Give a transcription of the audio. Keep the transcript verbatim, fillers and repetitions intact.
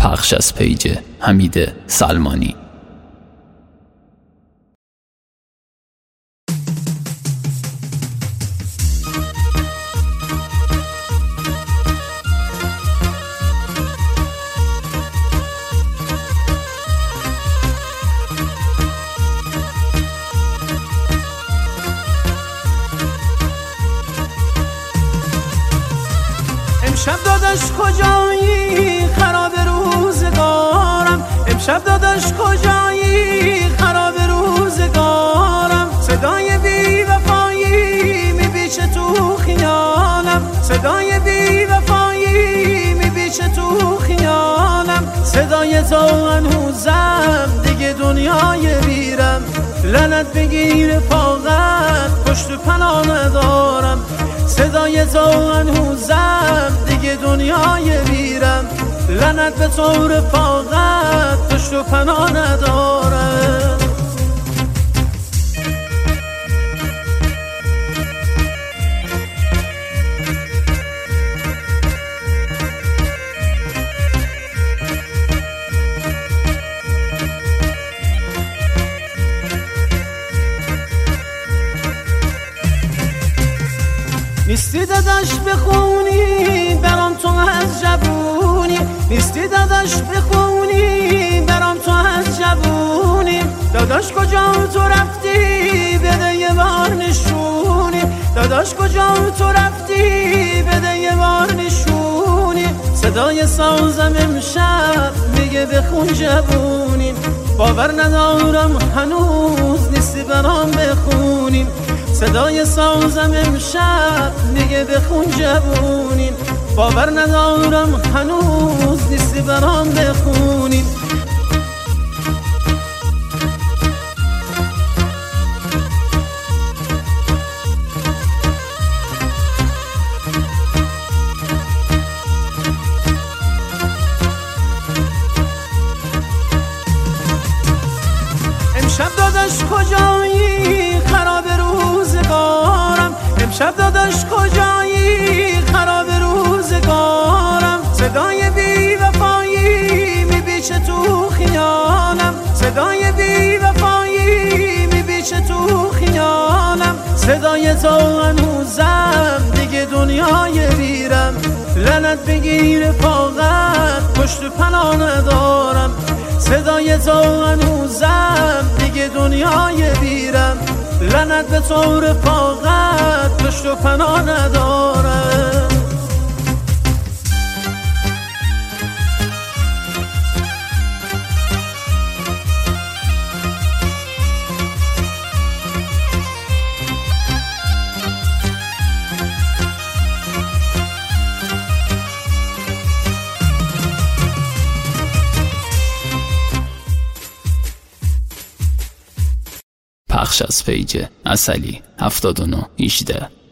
پخش از پیج حمید سلمانی. امشب داداش کجایی خراب روزگارم، امشب داداش کجایی خراب روزگارم، صدای بی وفایی میبیشه تو خیالم، صدای بی وفایی میبیشه تو خیالم، صدای تو هنوزم دیگه دنیای بیرم، لعنت بگیر فاقت پشت پناه ندارم، صدای تو هنوزم دیگه دنیای بیرم، لعنت به تو رفاقت پشت و پناه ندارم. نیستی داداش بخونی برام تو از جوونی، نیستی داداش بخونی برام تو از جوونی، داداش کجا تو رفتی بده یه بار نشونی، داداش کجا تو رفتی بده یه بار نشونی، صدای سازم امشب میگه بخون جوونی، باور ندارم هنوز نیستی برام بخونیم، صدای سازم امشب میگه بخون جوونین، باور ندارم هنوز نیستی برام بخونین. امشب داداش کجایی خراب روزگارم، امشب داداش کجایی خراب روزگارم، صدای بی وفایی میبیشه تو خیالم، صدای بی وفایی میبیشه تو خیالم، صدای تو هنوزم دیگه دنیای بیرم، لعنت بگیر فاقت پشت پناه ندارم، صدای تو هنوزم دیگه دنیای بیرم، لعنت به تو رفاقت پشت و پناه ندارم. پخش از پیج عسلی هفتاد و نه هجده